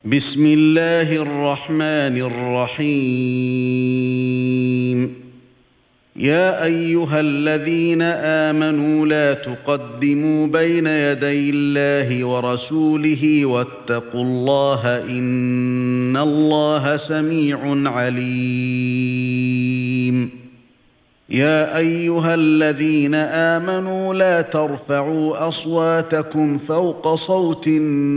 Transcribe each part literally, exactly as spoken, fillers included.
بسم الله الرحمن الرحيم يا أيها الذين آمنوا لا تقدموا بين يدي الله ورسوله واتقوا الله إن الله سميع عليم يا أيها الذين آمنوا لا ترفعوا أصواتكم فوق صوت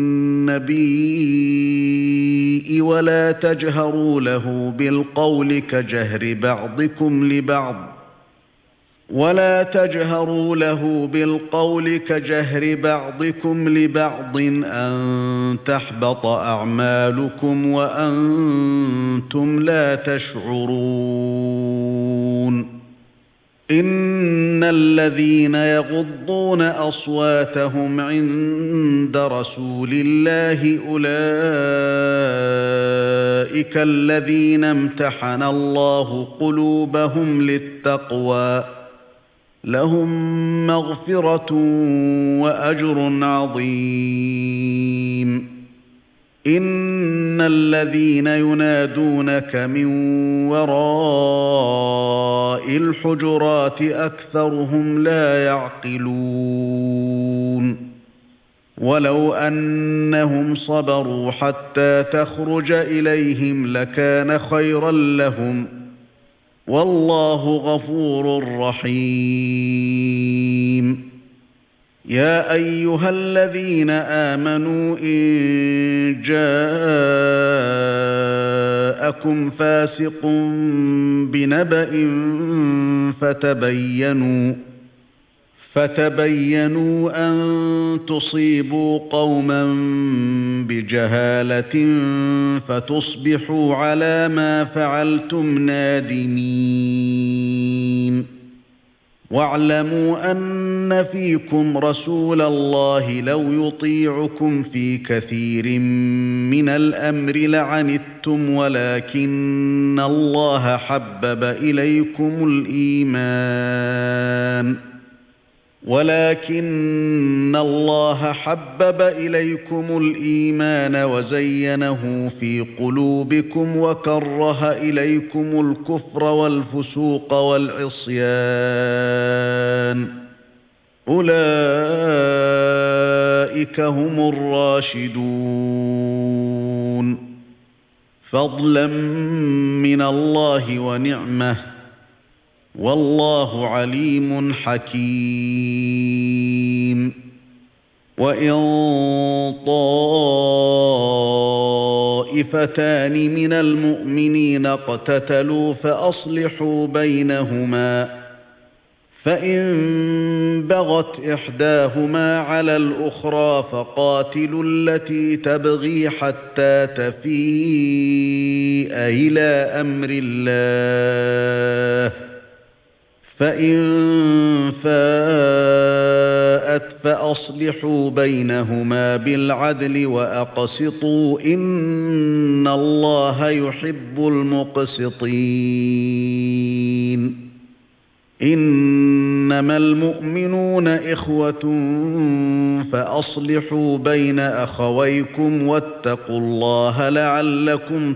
النبي ولا تجهروا له بالقول كجهر بعضكم لبعض ولا تجهروا له بالقول كجهر بعضكم لبعض أن تحبط أعمالكم وأنتم لا تشعرون إن الذين يغضون أصواتهم عند رسول الله أولئك الذين امتحن الله قلوبهم للتقوى لهم مغفرة وأجر عظيم إن الذين ينادونك من وراء الحجرات أكثرهم لا يعقلون ولو أنهم صبروا حتى تخرج إليهم لكان خيرا لهم والله غفور رحيم يا أيها الذين آمنوا إن جاءكم فاسق بنبأ فتبينوا فتبينوا أن تصيبوا قوما بجهالة فتصبحوا على ما فعلتم نادمين واعلموا أن فيكم رسول الله لو يطيعكم في كثير من الأمر لعنتم ولكن الله حبب إليكم الإيمان ولكن الله حبب إليكم الإيمان وزينه في قلوبكم وكره إليكم الكفر والفسوق والعصيان أولئك هم الراشدون فضلا من الله ونعمه والله عليم حكيم وإن طائفتان من المؤمنين اقتتلوا فأصلحوا بينهما فإن بغت إحداهما على الأخرى فقاتلوا التي تبغي حتى تفيء إلى أمر الله فإن فاءت فأصلحوا بينهما بالعدل وأقسطوا إن الله يحب المقسطين إنما المؤمنون إخوة فأصلحوا بين أخويكم واتقوا الله لعلكم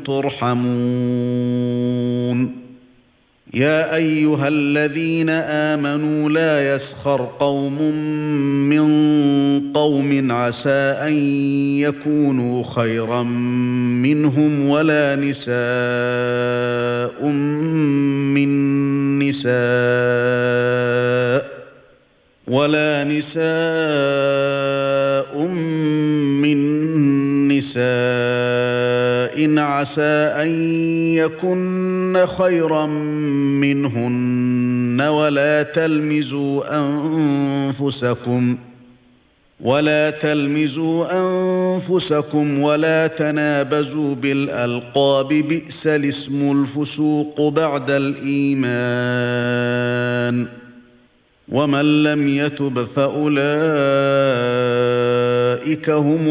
ترحمون يا أيها الذين آمنوا لا يسخر قوم من قوم عسى أن يكونوا خيرا منهم ولا نساء من نساء ولا نساء من نساء عسى أن يكن خيرا منهن ولا تلمزوا أنفسكم ولا تلمزوا أنفسكم ولا تنابزوا بالألقاب بئس الاسم الفسوق بعد الإيمان ومن لم يتب فأولئك هم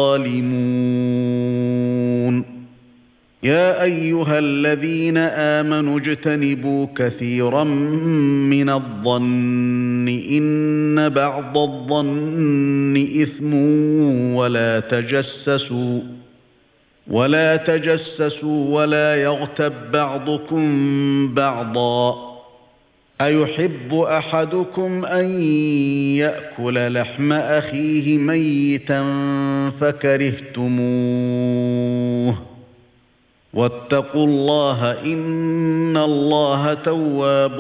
الظالمون يا أيها الذين آمنوا اجتنبوا كثيرا من الظن إن بعض الظن إثم ولا تجسسوا ولا تجسسوا ولا يغتب بعضكم بعضا أيحب أحدكم أن يأكل لحم أخيه ميتا فكرهتموه واتقوا الله إن الله تواب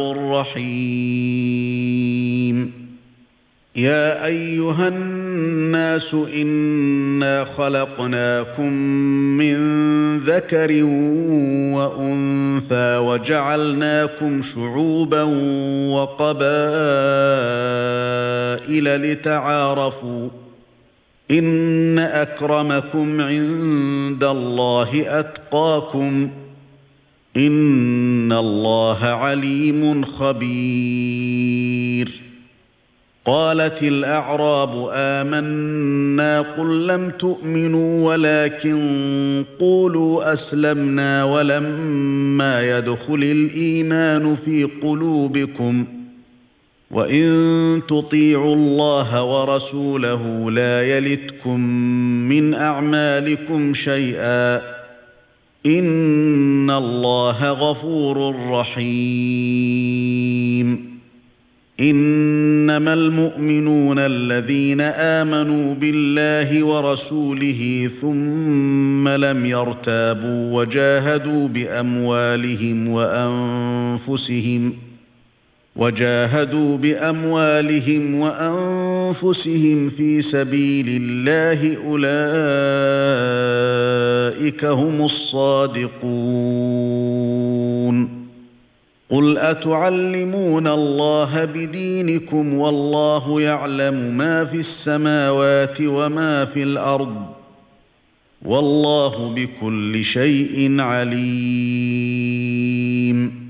رحيم يا أيها الناس إنا خلقناكم من ذكر وأنثى وجعلناكم شعوبا وقبائل لتعارفوا إن أكرمكم عند الله أتقاكم إن الله عليم خبير قالت الأعراب آمنا قل لم تؤمنوا ولكن قولوا أسلمنا ولما يدخل الإيمان في قلوبكم وإن تطيعوا الله ورسوله لا يلتكم من أعمالكم شيئا إن الله غفور رحيم إنما المؤمنون الذين آمنوا بالله ورسوله ثم لم يرتابوا وجاهدوا بأموالهم وأنفسهم وجاهدوا بأموالهم وأنفسهم في سبيل الله أولئك هم الصادقون قل أتعلمون الله بدينكم والله يعلم ما في السماوات وما في الأرض والله بكل شيء عليم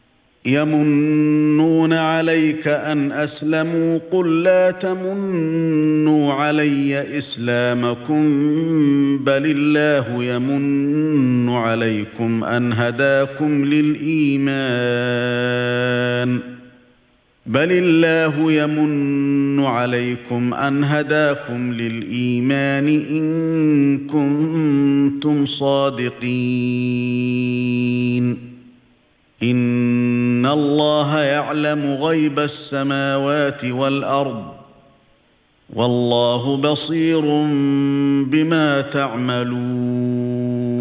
يمنون عليك أن أسلموا قل لا تمنوا علي إسلامكم بل الله يمن عليكم أن هداكم للإيمان بل الله يمن عليكم أن هداكم للإيمان إن كنتم صادقين إن الله يعلم غيب السماوات والأرض والله بصير بما تعملون